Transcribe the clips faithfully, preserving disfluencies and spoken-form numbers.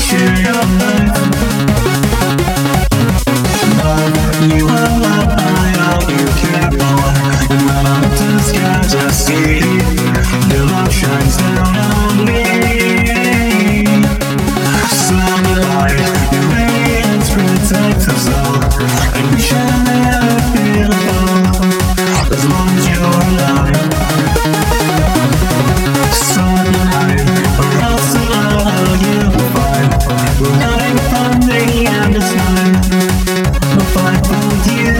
share your life. Love, you are loved by all you care for. And when I'm up to the skies, I see your love shines down on me. Sunlight, your radiance protects us all, and we shall never feel alone as long as you're alive. Sunlight, or else tomorrow you'll be fine. We're running from the end of time. We'll fight for you.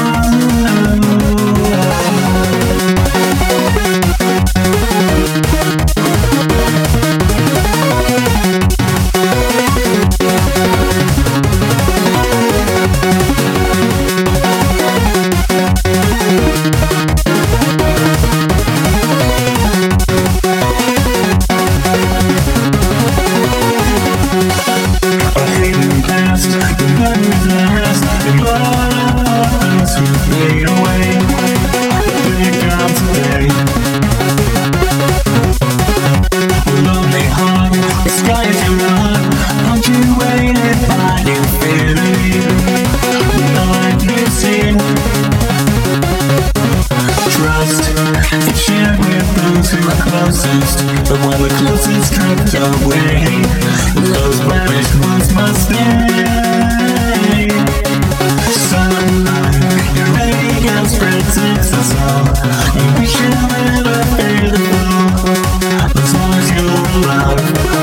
But when the closest drift away, those vanished ones must stay. Sunlight, your radiance protects us all, and we shall never fade the glow as long as you're alive.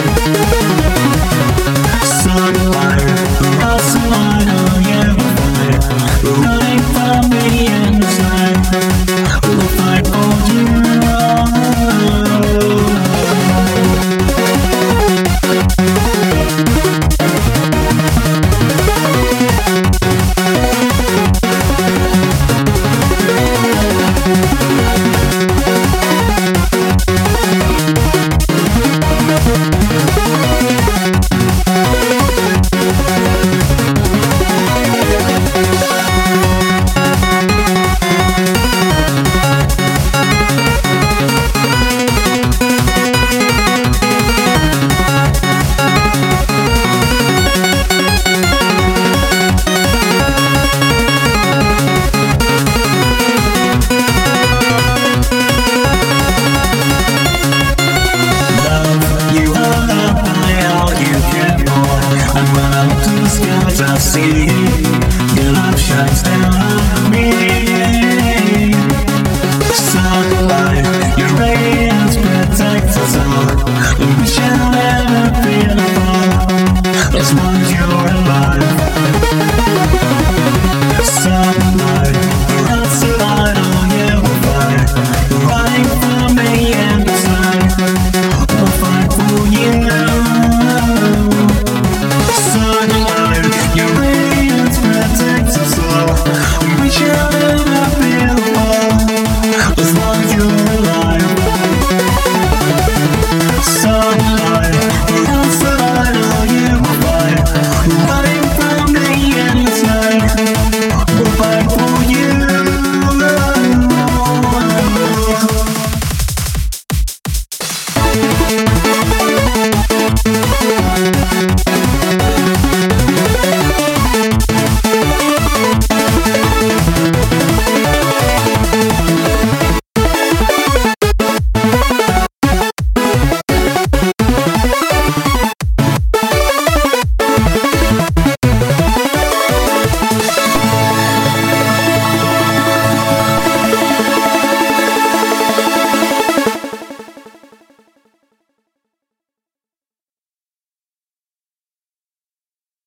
Sunlight, the lost and light, oh yeah, we'll fight. We're running from the end of time. We'll fight for you. I see your love shines down on me. Sunlight, your radiance protects us all, and we shall never feel alone as long as you're alive.